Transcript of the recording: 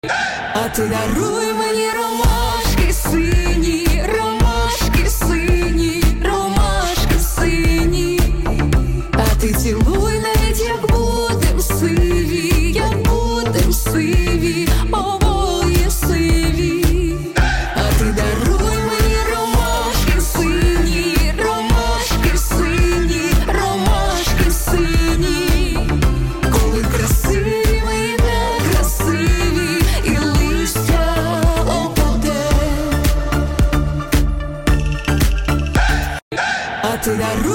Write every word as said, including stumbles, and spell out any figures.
А ти даруй мені ромашки сині, ромашки сині, ромашки сині. А ти цілуй навіть як будем сиві, як будем сиві, обоє сиві. А ти даруй мені ромашки сині, ромашки сині, ромашки сині. Коли красиві ми не красиві, і листя опаде. А ти даруй